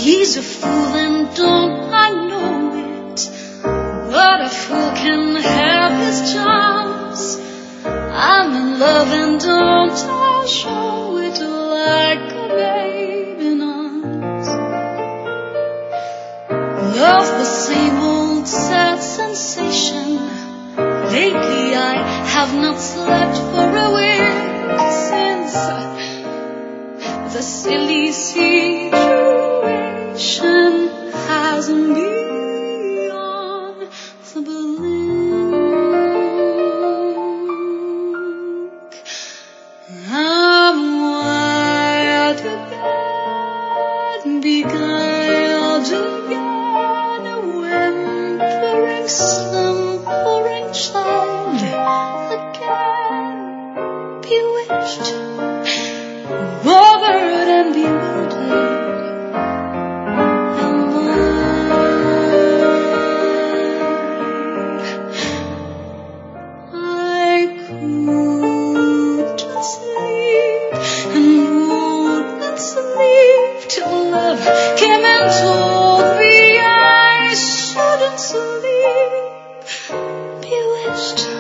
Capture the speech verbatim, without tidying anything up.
He's a fool and don't I know it, but a fool can have his charms. I'm in love and don't I show it like a babe in arms. Love the same old sad sensation. Lately I have not slept for a week since the silly situation has me on the blink. I'm wild again, beguiled again, a whimpering, slumbering child again, bewitched, bothered and bewildered. Came and told me I shouldn't sleep, bewitched.